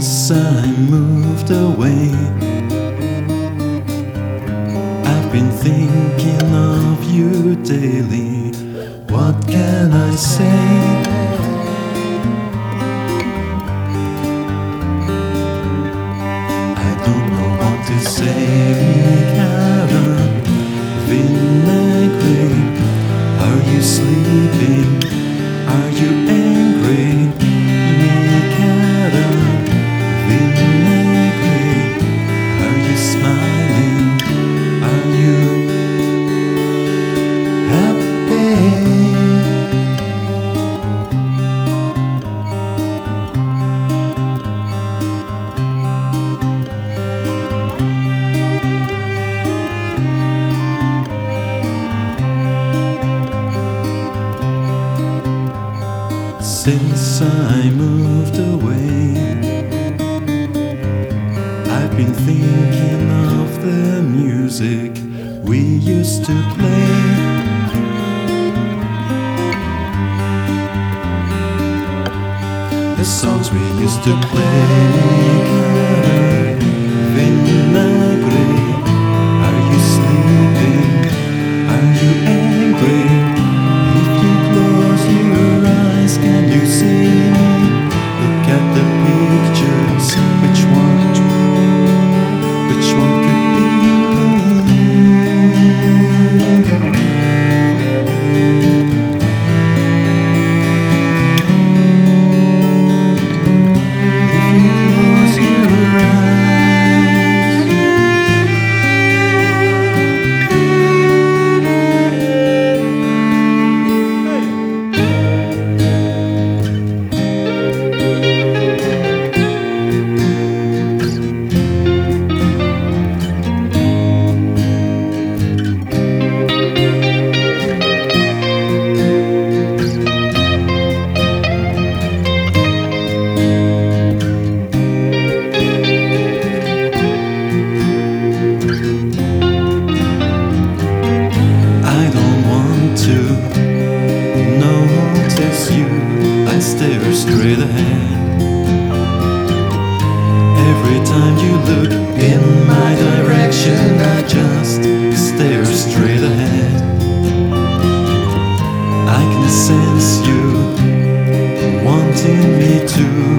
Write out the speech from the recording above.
Since I moved away, I've been thinking of you daily. What can I say? I don't know what to say. Cara Vinagre, are you sleeping? Are you angry? Cara Vinagre, are you smiling? Are you happy? Since I moved away, I've been thinking of the music we used to play. The songs we used to play. Vinagre, are you sleeping? Are you angry? If you close your eyes, can you see me? Look at the pictures. Which one could be me? If you close your eyes. I stare straight ahead. Every time you look in my direction, I just stare straight ahead. I can sense you wanting me to